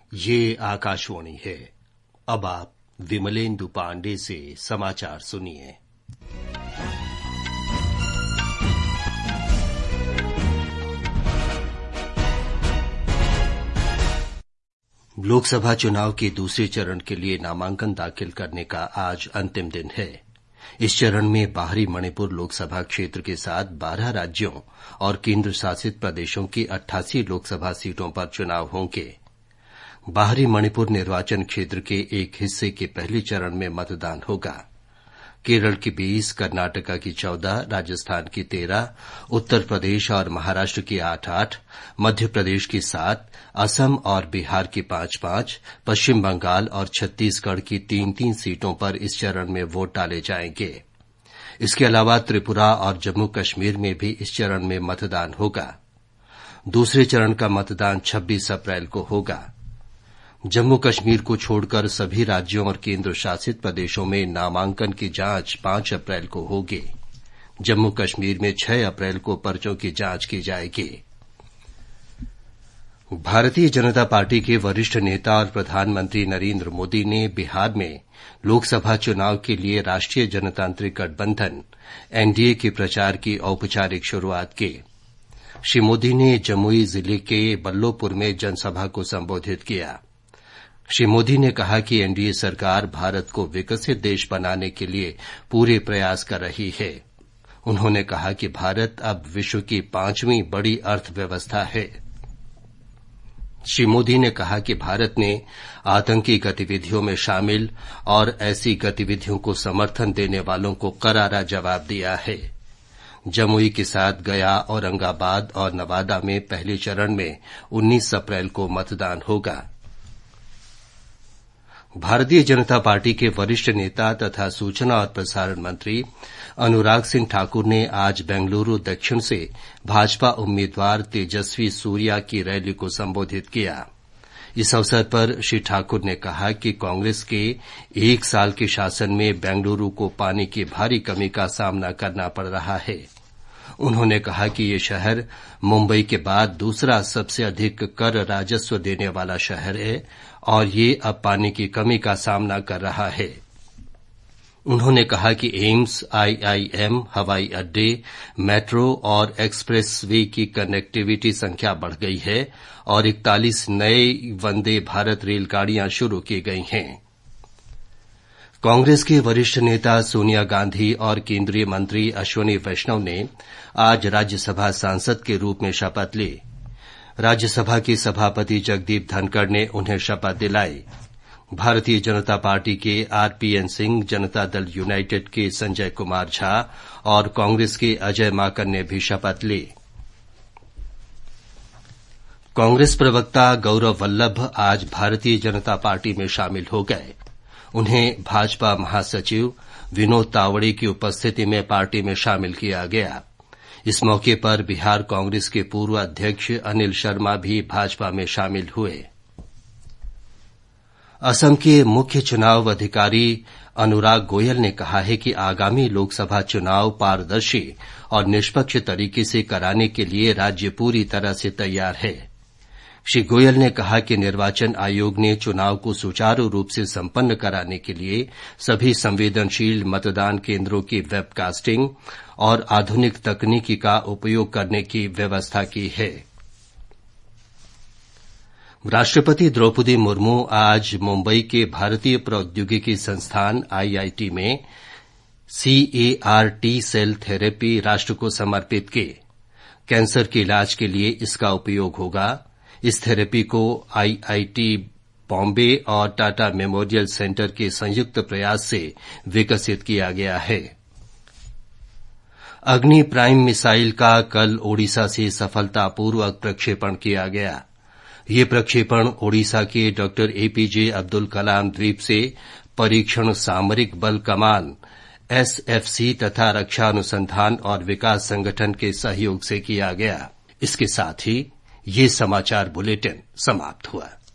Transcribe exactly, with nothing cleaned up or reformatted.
ये आकाशवाणी है। अब आप विमलेंदु पांडे से समाचार सुनिए। लोकसभा चुनाव के दूसरे चरण के लिए नामांकन दाखिल करने का आज अंतिम दिन है। इस चरण में बाहरी मणिपुर लोकसभा क्षेत्र के साथ बारह राज्यों और केंद्र शासित प्रदेशों की अट्ठासी लोकसभा सीटों पर चुनाव होंगे। बाहरी मणिपुर निर्वाचन क्षेत्र के एक हिस्से के पहले चरण में मतदान होगा। केरल की बीस, कर्नाटका की चौदह, राजस्थान की तेरह, उत्तर प्रदेश और महाराष्ट्र की आठ आठ, मध्य प्रदेश की सात, असम और बिहार की पांच पांच, पश्चिम बंगाल और छत्तीसगढ़ की तीन तीन सीटों पर इस चरण में वोट डाले जाएंगे। इसके अलावा त्रिपुरा और जम्मू कश्मीर में भी इस चरण में मतदान होगा। दूसरे चरण का मतदान छब्बीस अप्रैल को होगा। जम्मू कश्मीर को छोड़कर सभी राज्यों और केंद्र शासित प्रदेशों में नामांकन की जांच पांच अप्रैल को होगी। जम्मू कश्मीर में छह अप्रैल को पर्चों की जांच की जाएगी। भारतीय जनता पार्टी के वरिष्ठ नेता और प्रधानमंत्री नरेंद्र मोदी ने बिहार में लोकसभा चुनाव के लिए राष्ट्रीय जनतांत्रिक गठबंधन एनडीए के प्रचार की औपचारिक शुरूआत की। श्री मोदी ने जमुई जिले के बल्लोपुर में जनसभा को संबोधित किया। श्री मोदी ने कहा कि एनडीए सरकार भारत को विकसित देश बनाने के लिए पूरे प्रयास कर रही है। उन्होंने कहा कि भारत अब विश्व की पांचवीं बड़ी अर्थव्यवस्था है। श्री मोदी ने कहा कि भारत ने आतंकी गतिविधियों में शामिल और ऐसी गतिविधियों को समर्थन देने वालों को करारा जवाब दिया है। जमुई के साथ गया, औरंगाबाद और नवादा में पहले चरण में उन्नीस अप्रैल को मतदान होगा। भारतीय जनता पार्टी के वरिष्ठ नेता तथा सूचना और प्रसारण मंत्री अनुराग सिंह ठाकुर ने आज बेंगलुरु दक्षिण से भाजपा उम्मीदवार तेजस्वी सूर्या की रैली को संबोधित किया। इस अवसर पर श्री ठाकुर ने कहा कि कांग्रेस के एक साल के शासन में बेंगलुरु को पानी की भारी कमी का सामना करना पड़ रहा है। उन्होंने कहा कि ये शहर मुंबई के बाद दूसरा सबसे अधिक कर राजस्व देने वाला शहर है और ये अब पानी की कमी का सामना कर रहा है। उन्होंने कहा कि एम्स, आईआईएम, हवाई अड्डे, मेट्रो और एक्सप्रेस वे की कनेक्टिविटी संख्या बढ़ गई है और इकतालीस नए वंदे भारत रेलगाड़ियां शुरू की गई हैं। कांग्रेस के वरिष्ठ नेता सोनिया गांधी और केंद्रीय मंत्री अश्विनी वैष्णव ने आज राज्यसभा सांसद के रूप में शपथ ली। राज्यसभा के सभापति जगदीप धनखड़ ने उन्हें शपथ दिलाई। भारतीय जनता पार्टी के आरपीएन सिंह, जनता दल यूनाइटेड के संजय कुमार झा और कांग्रेस के अजय माकन ने भी शपथ ली। कांग्रेस प्रवक्ता गौरव वल्लभ आज भारतीय जनता पार्टी में शामिल हो गए। उन्हें भाजपा महासचिव विनोद तावड़े की उपस्थिति में पार्टी में शामिल किया गया। इस मौके पर बिहार कांग्रेस के पूर्व अध्यक्ष अनिल शर्मा भी भाजपा में शामिल हुए। असम के मुख्य चुनाव अधिकारी अनुराग गोयल ने कहा है कि आगामी लोकसभा चुनाव पारदर्शी और निष्पक्ष तरीके से कराने के लिए राज्य पूरी तरह से तैयार है। श्री गोयल ने कहा कि निर्वाचन आयोग ने चुनाव को सुचारू रूप से संपन्न कराने के लिए सभी संवेदनशील मतदान केंद्रों की वेबकास्टिंग और आधुनिक तकनीकी का उपयोग करने की व्यवस्था की है। राष्ट्रपति द्रौपदी मुर्मू आज मुंबई के भारतीय प्रौद्योगिकी संस्थान आईआईटी में सीएआर टी सेल थेरेपी राष्ट्र को समर्पित की। कैंसर के इलाज के लिए इसका उपयोग होगा। इस थेरेपी को आईआईटी बॉम्बे और टाटा मेमोरियल सेंटर के संयुक्त प्रयास से विकसित किया गया है। अग्नि प्राइम मिसाइल का कल ओडिशा से सफलतापूर्वक प्रक्षेपण किया गया। ये प्रक्षेपण ओडिशा के डॉक्टर एपीजे अब्दुल कलाम द्वीप से परीक्षण सामरिक बल कमान एसएफसी तथा रक्षा अनुसंधान और विकास संगठन के सहयोग से किया गया। इसके साथ ही ये समाचार बुलेटिन समाप्त हुआ।